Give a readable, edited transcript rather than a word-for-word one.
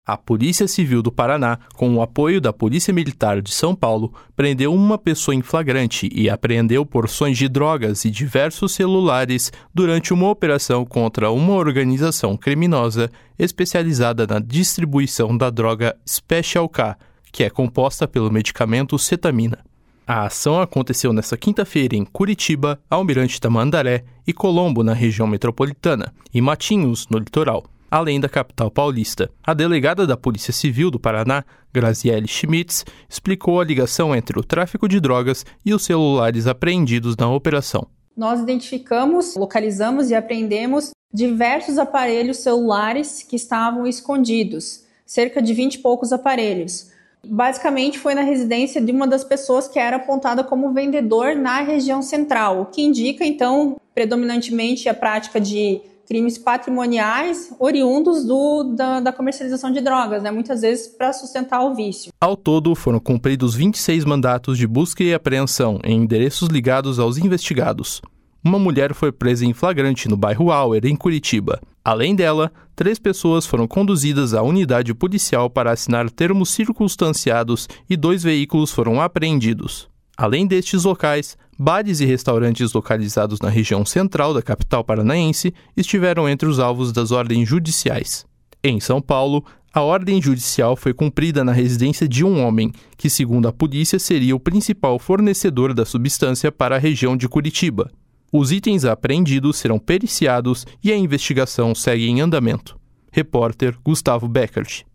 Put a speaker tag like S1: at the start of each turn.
S1: A Polícia Civil do Paraná, com o apoio da Polícia Militar de São Paulo, prendeu uma pessoa em flagrante e apreendeu porções de drogas e diversos celulares durante uma operação contra uma organização criminosa especializada na distribuição da droga Special K, que é composta pelo medicamento cetamina. A ação aconteceu nesta quinta-feira em Curitiba, Almirante Tamandaré e Colombo, na região metropolitana, e Matinhos, no litoral, além da capital paulista. A delegada da Polícia Civil do Paraná, Graziele Schmitz, explicou a ligação entre o tráfico de drogas e os celulares apreendidos na operação.
S2: Nós identificamos, localizamos e apreendemos diversos aparelhos celulares que estavam escondidos, cerca de 20 e poucos aparelhos. Basicamente foi na residência de uma das pessoas que era apontada como vendedor na região central, o que indica, então, predominantemente a prática de crimes patrimoniais oriundos da comercialização de drogas, muitas vezes para sustentar o vício.
S1: Ao todo, foram cumpridos 26 mandatos de busca e apreensão em endereços ligados aos investigados. Uma mulher foi presa em flagrante no bairro Auer, em Curitiba. Além dela, 3 pessoas foram conduzidas à unidade policial para assinar termos circunstanciados e 2 veículos foram apreendidos. Além destes locais, bares e restaurantes localizados na região central da capital paranaense estiveram entre os alvos das ordens judiciais. Em São Paulo, a ordem judicial foi cumprida na residência de um homem, que, segundo a polícia, seria o principal fornecedor da substância para a região de Curitiba. Os itens apreendidos serão periciados e a investigação segue em andamento. Repórter Gustavo Beckert.